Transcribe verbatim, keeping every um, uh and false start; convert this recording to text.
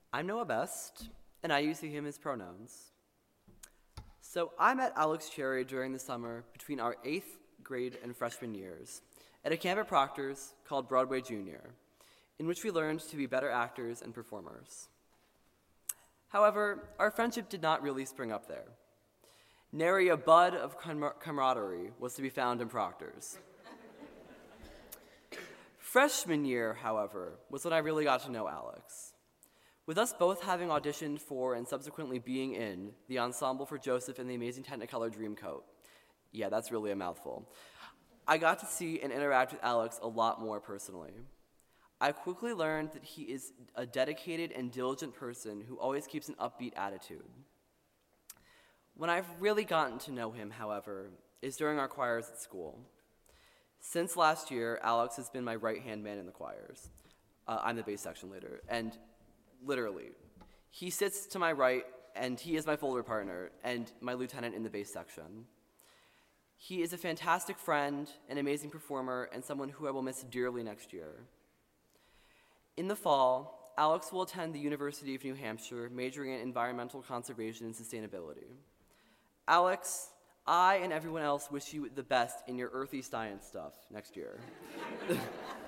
I'm Noah Best, and I use he, him as pronouns. So I met Alex Cherry during the summer between our eighth grade and freshman years at a camp at Proctor's called Broadway Junior, in which we learned to be better actors and performers. However, our friendship did not really spring up there. Nary a bud of camar- camaraderie was to be found in Proctor's. Freshman year, however, was when I really got to know Alex. With us both having auditioned for and subsequently being in the ensemble for Joseph and the Amazing Technicolor Dreamcoat. Yeah, that's really a mouthful. I got to see and interact with Alex a lot more personally. I quickly learned that he is a dedicated and diligent person who always keeps an upbeat attitude. When I've really gotten to know him, however, is during our choirs at school. Since last year, Alex has been my right-hand man in the choirs. Uh, I'm the bass section leader, and literally, he sits to my right, and he is my folder partner, and my lieutenant in the bass section. He is a fantastic friend, an amazing performer, and someone who I will miss dearly next year. In the fall, Alex will attend the University of New Hampshire, majoring in environmental conservation and sustainability. Alex, I and everyone else wish you the best in your earthy science stuff next year.